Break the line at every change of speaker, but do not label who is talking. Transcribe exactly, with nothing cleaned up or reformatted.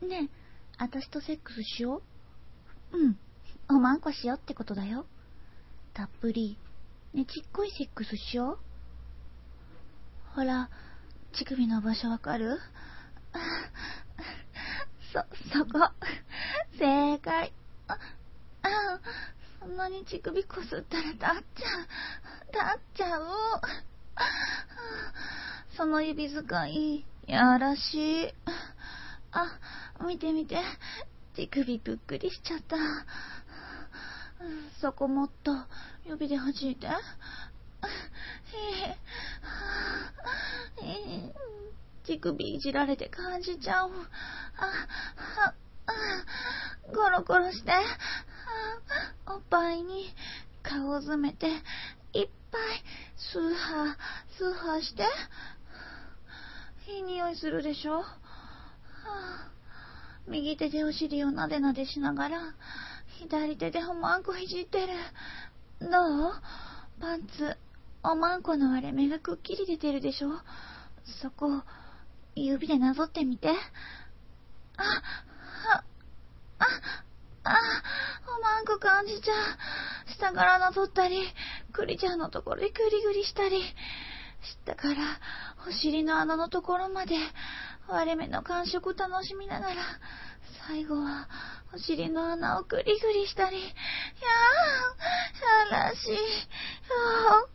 ねえ、私とセックスしよう？うん。おまんこしようってことだよ。たっぷり、ねちっこいセックスしよう。ほら、乳首の場所わかる？そ、そこ。正解。あ、あ、そんなに乳首こすったら立っちゃう。立っちゃう。その指使い、やらしい。あ、見て見て。乳首ぷっくりしちゃった。そこもっと指で弾いて。乳首いじられて感じちゃう。あ、あ、ゴロゴロして。おっぱいに顔を詰めていっぱいスーハースーハーして。いい匂いするでしょ。はあ、右手でお尻をなでなでしながら左手でおまんこいじってる。どう？パンツおまんこの割れ目がくっきり出てるでしょ。そこ指でなぞってみて。あ、あ、あ、あ、おまんこ感じちゃう。下からなぞったり、クリちゃんのところでグリグリしたり、下からお尻の穴のところまで割れ目の感触楽しみながら、最後はお尻の穴をグリグリしたり。いやー、やらしい。